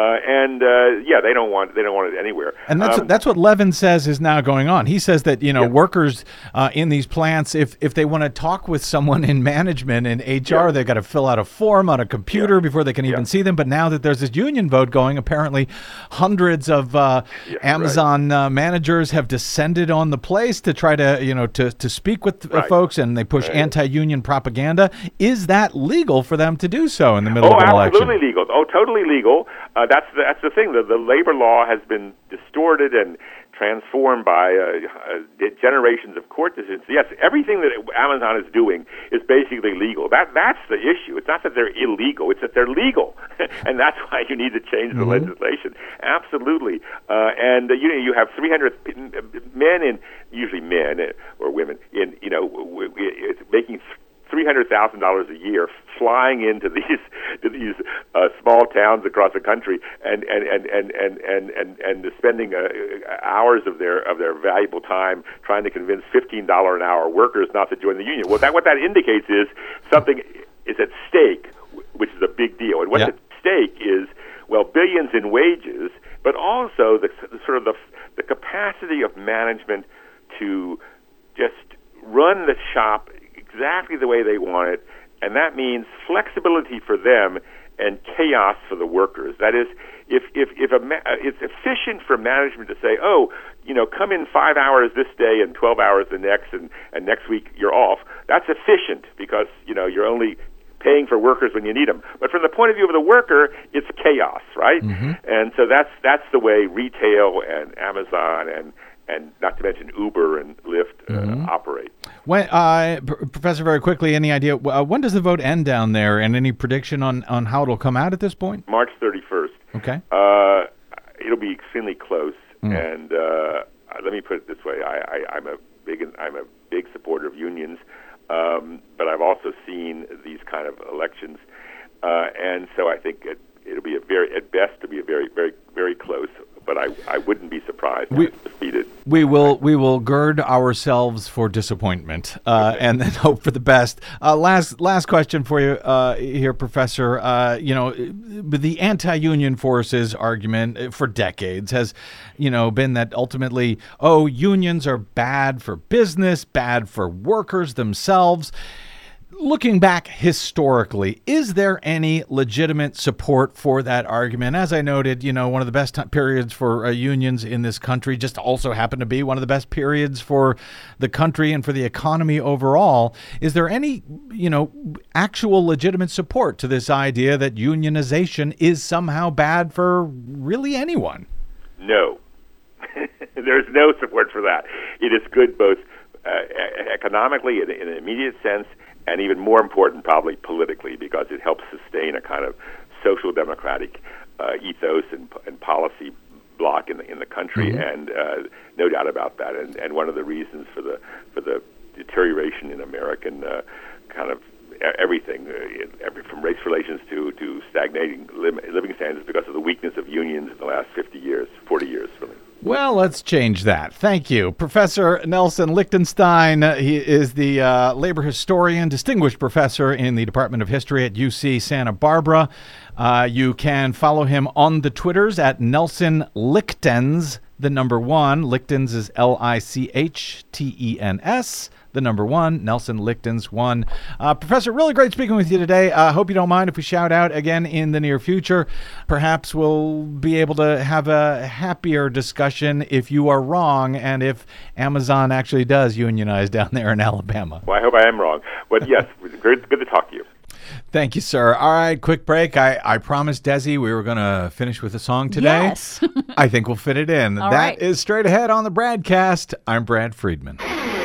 They don't want it anywhere.
And that's what Levin says is now going on. He says that workers in these plants, if they want to talk with someone in management and HR, they've got to fill out a form on a computer before they can even see them. But now that there's this union vote going, apparently hundreds of Amazon managers have descended on the place to try to speak with folks, and they push anti-union propaganda. Is that legal for them to do so in the middle of an election?
Absolutely legal. Oh, totally legal. That's the thing. The labor law has been distorted and transformed by generations of court decisions. Yes, everything that Amazon is doing is basically legal. That's the issue. It's not that they're illegal; it's that they're legal, and that's why you need to change the legislation. Absolutely. And you have 300 men usually men or women making $300,000 a year flying into these small towns across the country and spending hours of their valuable time trying to convince $15 an hour workers not to join the union. Well, what that indicates is something is at stake, which is a big deal. And what's at stake is billions in wages, but also the capacity of management to just run the shop exactly the way they want it, and that means flexibility for them and chaos for the workers. That is, if it's efficient for management to say, come in 5 hours this day and 12 hours the next, and next week you're off. That's efficient because you're only paying for workers when you need them. But from the point of view of the worker, it's chaos, right? And so that's the way retail and Amazon and not to mention Uber and Lyft operate.
When, Professor, very quickly, any idea when does the vote end down there, and any prediction on how it'll come out at this point?
March 31st.
Okay.
It'll be extremely close, and let me put it this way: I'm a big supporter of unions, but I've also seen these kind of elections, and so I think it'll be at best very, very, very close. But I wouldn't be surprised if it's defeated.
We will gird ourselves for disappointment and then hope for the best. Last question for you here, Professor. The anti-union forces argument for decades has, been that ultimately, unions are bad for business, bad for workers themselves. Looking back historically, is there any legitimate support for that argument? As I noted, one of the best periods for unions in this country just also happened to be one of the best periods for the country and for the economy overall. Is there any, actual legitimate support to this idea that unionization is somehow bad for really anyone?
No. There's no support for that. It is good both economically in an immediate sense, and even more important, probably politically, because it helps sustain a kind of social democratic ethos and policy block in the country, and no doubt about that. And one of the reasons for the deterioration in American kind of everything, from race relations to stagnating living standards, because of the weakness of unions in the last 40 years, really.
Well, let's change that. Thank you. Professor Nelson Lichtenstein. He is the labor historian, distinguished professor in the Department of History at UC Santa Barbara. You can follow him on the Twitters at Nelson Lichtens, the number 1. Lichtens is Lichtens, the number 1, Nelson Lichtens 1. Professor, really great speaking with you today. Hope you don't mind if we shout out again in the near future. Perhaps we'll be able to have a happier discussion if you are wrong and if Amazon actually does unionize down there in Alabama.
Well, I hope I am wrong. But yes, good to talk to you.
Thank you, sir. All right, quick break. I promised Desi we were going to finish with a song today.
Yes.
I think we'll fit it in.
All
that
right.
is straight ahead on the Bradcast. I'm Brad Friedman.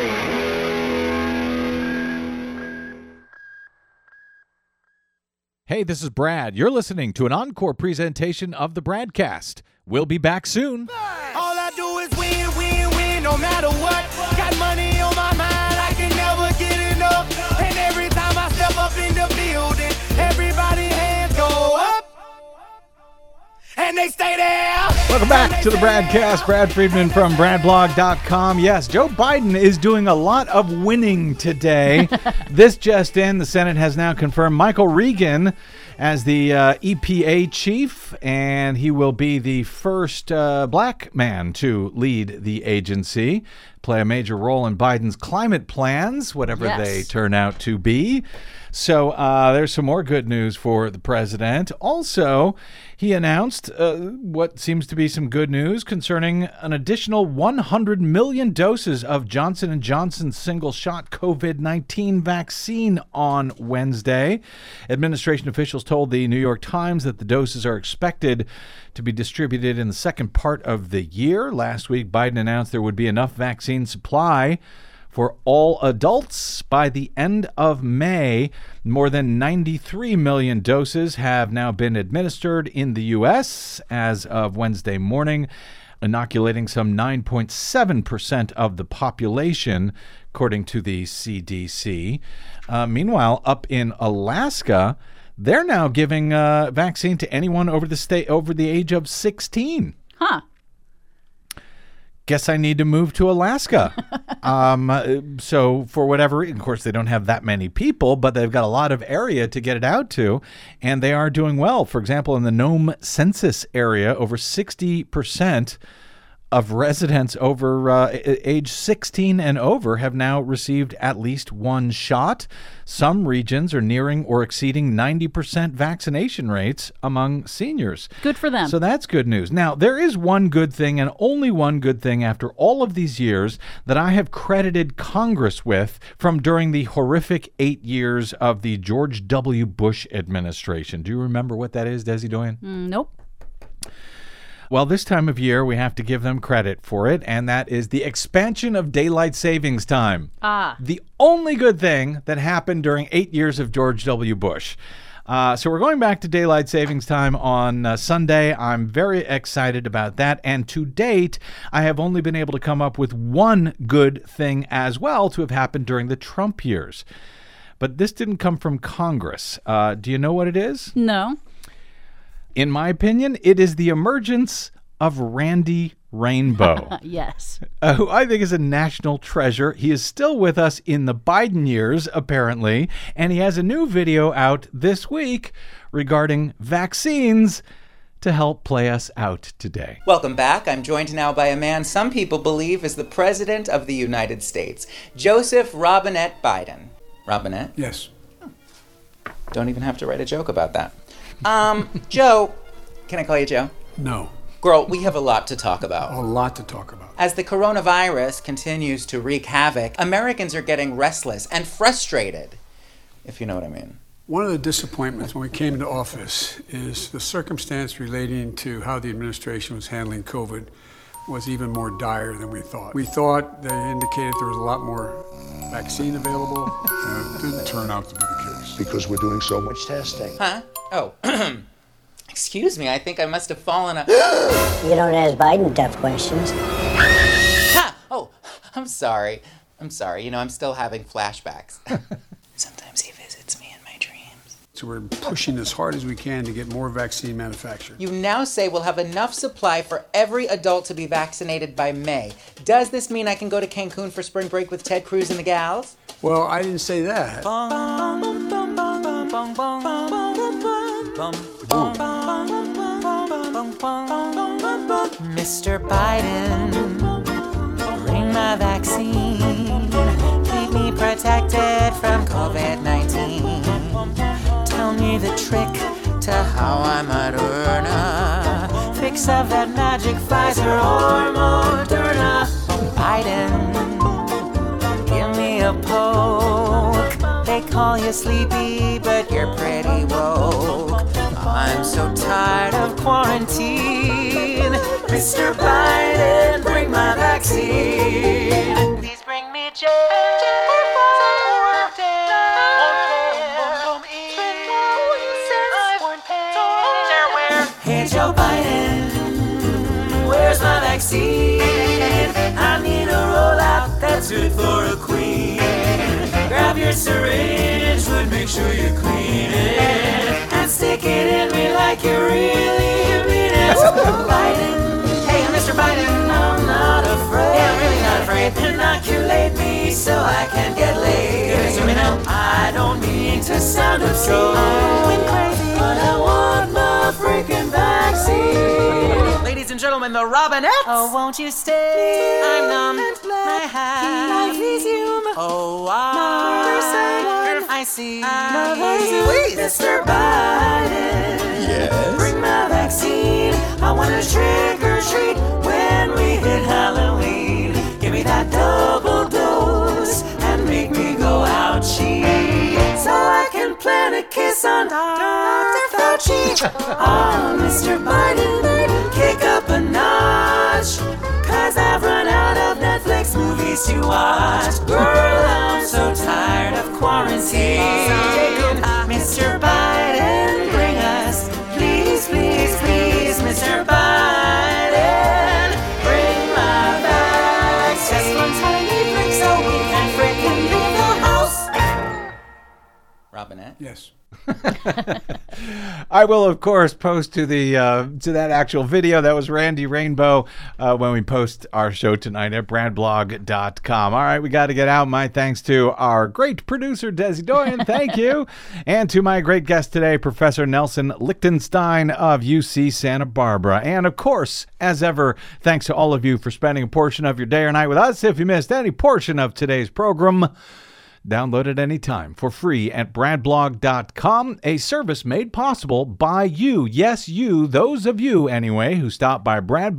Hey, this is Brad. You're listening to an encore presentation of the Bradcast. We'll be back soon.
All I do is win, win, win, no matter what. Got money on my mind, I can never get enough. And every time I step up in the building, everybody hands go up. And they stay there.
Welcome back to the Bradcast. Brad Friedman from BradBlog.com. Yes, Joe Biden is doing a lot of winning today. This just in, the Senate has now confirmed Michael Regan as the EPA chief, and he will be the first black man to lead the agency, play a major role in Biden's climate plans, whatever they turn out to be. So there's some more good news for the president. Also, he announced what seems to be some good news concerning an additional 100 million doses of Johnson & Johnson's single-shot COVID-19 vaccine on Wednesday. Administration officials told the New York Times that the doses are expected to be distributed in the second part of the year. Last week, Biden announced there would be enough vaccine supply for all adults by the end of May. More than 93 million doses have now been administered in the U.S. as of Wednesday morning, inoculating some 9.7% of the population, according to the CDC. Meanwhile, up in Alaska, they're now giving vaccine to anyone over the age of 16.
Huh.
Guess I need to move to Alaska. So for whatever reason, of course, they don't have that many people, but they've got a lot of area to get it out to, and they are doing well. For example, in the Nome census area, over 60% of residents over age 16 and over have now received at least one shot. Some regions are nearing or exceeding 90% vaccination rates among seniors.
Good for them.
So that's good news. Now, there is one good thing, and only one good thing after all of these years, that I have credited Congress with from during the horrific 8 years of the George W. Bush administration. Do you remember what that is, Desi Doyen?
Nope.
Well, this time of year, we have to give them credit for it, and that is the expansion of daylight savings time. The only good thing that happened during 8 years of George W. Bush. So we're going back to daylight savings time on Sunday. I'm very excited about that. And to date, I have only been able to come up with one good thing as well to have happened during the Trump years. But this didn't come from Congress. Do you know what it is?
No.
In my opinion, it is the emergence of Randy Rainbow.
Yes.
Who I think is a national treasure. He is still with us in the Biden years, apparently, and he has a new video out this week regarding vaccines to help play us out today.
Welcome back. I'm joined now by a man some people believe is the President of the United States, Joseph Robinette Biden. Robinette?
Yes.
Don't even have to write a joke about that. Joe, can I call you Joe?
No.
Girl, we have a lot to talk about.
A lot to talk about.
As the coronavirus continues to wreak havoc, Americans are getting restless and frustrated, if you know what I mean.
One of the disappointments when we came to office is the circumstance relating to how the administration was handling COVID was even more dire than we thought. We thought they indicated there was a lot more vaccine available. It didn't turn out to be the case.
Because we're doing so much testing.
Huh? Oh, excuse me, I think I must have fallen a...
You don't ask Biden tough questions.
Ha! Oh, I'm sorry. You know, I'm still having flashbacks. Sometimes he visits me in my dreams.
So we're pushing as hard as we can to get more vaccine manufactured.
You now say we'll have enough supply for every adult to be vaccinated by May. Does this mean I can go to Cancun for spring break with Ted Cruz and the gals?
Well, I didn't say that.
Mr. Biden, bring my vaccine. Keep me protected from COVID-19. Tell me the trick to how I might earn a fix of that magic Pfizer or Moderna. Biden, give me a poke. They call you sleepy, but you're pretty woke. I'm so tired of quarantine. Mr. Biden, bring my vaccine. Please bring me J. Hey Joe Biden, where's my vaccine? I need a rollout that's good for a queen. Grab your syringe, but make sure you clean it and stick it in me like you really mean it. Biden, hey Mr. Biden, I'm not afraid. Yeah, I'm really not afraid. Inoculate me so I can get laid. Give it to me now. I don't mean to sound obscene, but I want my freaking vaccine.
Ladies and gentlemen, the Robinettes!
Oh, won't you stay? I'm numb. My life resume. Oh, I see.
Please.
Mr. Biden.
Yes?
Bring my vaccine. I want to trick or treat when we hit Halloween. Give me that double dose and make me go ouchie, so I can plan a kiss on Dr. Fauci. Oh, Mr. Biden, kick up a notch, 'cause I've run out of Netflix movies to watch. Girl, I'm so tired of quarantine. Mr. Biden, bring us, please, please, please, Mr. Biden, bring my vaccine. Just one tiny prick so we can frickin' leave the house.
Robinette?
Yes.
I will, of course, post to the to that actual video. That was Randy Rainbow when we post our show tonight at bradblog.com. All right, we got to get out. My thanks to our great producer, Desi Doyen. Thank you. And to my great guest today, Professor Nelson Lichtenstein of UC Santa Barbara. And, of course, as ever, thanks to all of you for spending a portion of your day or night with us. If you missed any portion of today's program, download it anytime for free at bradblog.com, a service made possible by you. Yes, you, those of you anyway, who stop by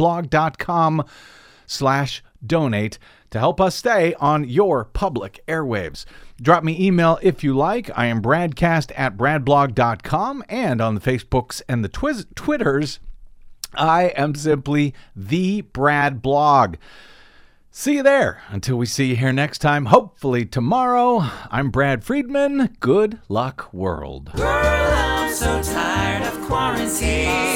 bradblog.com/donate to help us stay on your public airwaves. Drop me email if you like. I am bradcast@bradblog.com, and on the Facebooks and the Twitters, I am simply the Brad Blog. See you there. Until we see you here next time, hopefully tomorrow, I'm Brad Friedman. Good luck, world.
Girl, I'm so tired of quarantine.